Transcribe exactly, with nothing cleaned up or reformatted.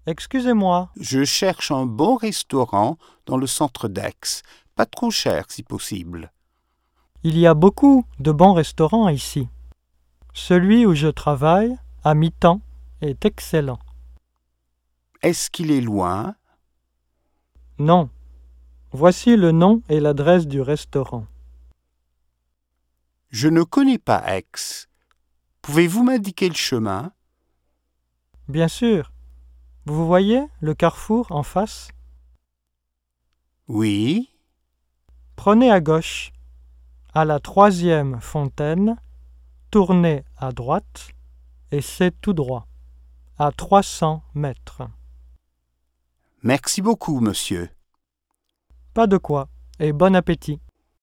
Excusez-moi, Je cherche un bon restaurant dans le centre d'Aix. Pas trop cher si possible. il y a beaucoup de bons restaurants ici. Celui où je travaille, à mi-temps, est excellent. Est-ce qu'il est loin? Non. Voici le nom et l'adresse du restaurant. Je ne connais pas Aix. Pouvez-vous m'indiquer le chemin? Bien sûr. Vous voyez le carrefour en face? Oui. Prenez à gauche. À la troisième fontaine, tournez à droite et c'est tout droit, à trois cents mètres. Merci beaucoup, monsieur. Pas de quoi, et bon appétit.